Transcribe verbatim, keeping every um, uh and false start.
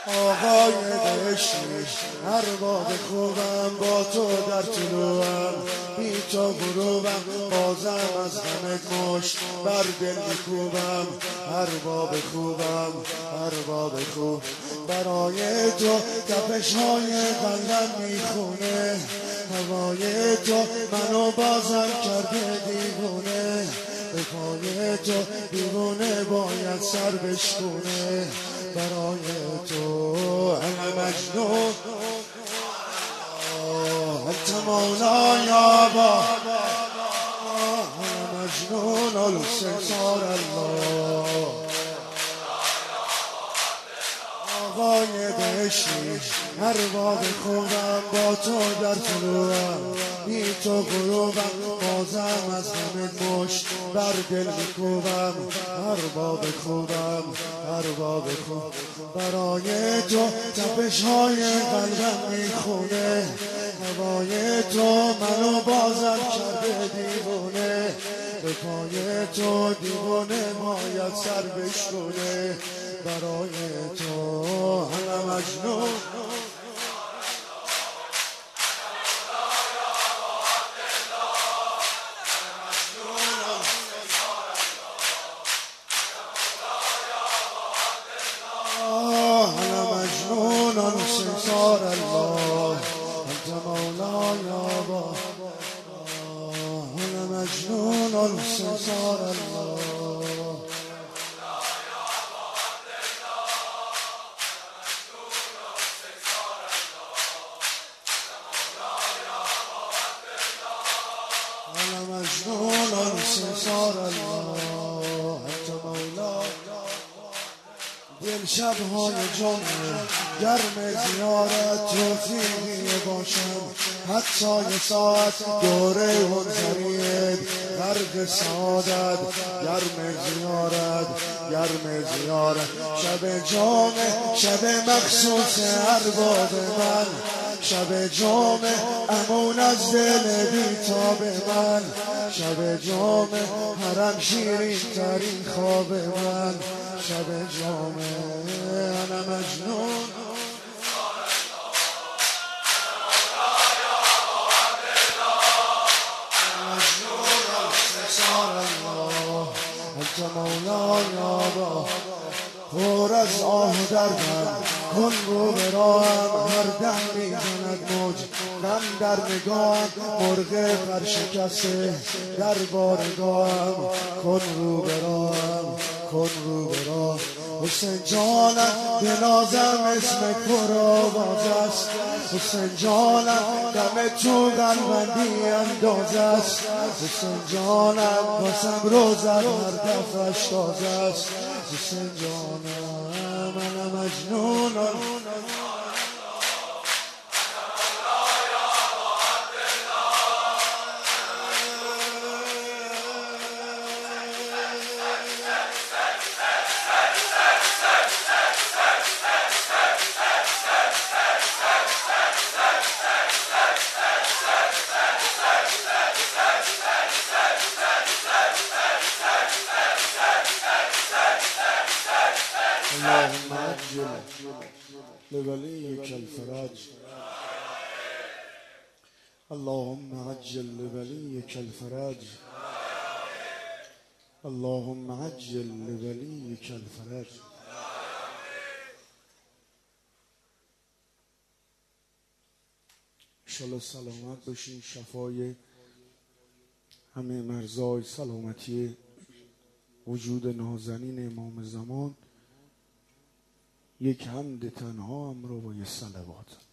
آقای بهشتی ارباب خوبم، با تو در طلوعم بی تو غروبم، بازم از غمت مشت بر دل میکوبم. ارباب خوبم ارباب خوب، برای تو تپش های قلبم میخونه، هوای تو منو بازم کرده دیوونه، به پای تو دیوونه باید سر بشکونه. برای تو انا مجنون، انت مولای با، انا مجنون السنسار الله. آقای بهشتی ارباب خوبم، با تو در طلوعم بی تو غروبم، بازم از غمت مشت بر دل میکوبم. ارباب خوبم ارباب خوب، برای تو تپش های قلبم میخونه، هوای تو منو بازم کرده دیوونه، به پای تو دیوونه باید سر بشکونه. برای تو انا مجنون، انا مجنون سنسار الله، انت مولاي با، انا مجنون سنسار الله. انا مجنون سنسار الله، انت مولاي. دل شبهای جمعه گرم زیارت توفیقی باشم، حتی یه ساعت دوره منظریت غرق سعادت. گرم زیارت گرم زیارت، شب جمعه شب مخصوص ارباب من، شب جمعه امون از دل بیتاب من، شب جمعه حرم شیرین ترین خواب من، شب جمعه انا مجنون. انت مولاي با، پر از آه دردم کن رو به راهم، هر دم میزند موج غم در نگاهم، مرغ پرشکسته در بارگاهم، کن رو به راهم کن رو به راه. حسین جانم بنازم اسم پرآواز است، حسین جانم دم تو قلبندی انداز است، حسین جانم واسم روزت هر دفعش تازه است، حسین جانم انا مجنون. اللهم عجل لوليك الفرج، اللهم عجل لوليك الفرج، اللهم عجل لوليك الفرج. انشالله سلامت باشین، شفای همه مرزای سلامتی وجود نازنین امام زمان. یک حمد تنها هم رو با یه صلوات.